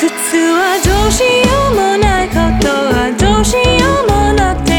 実はどうしようもないことはどうしようもなくて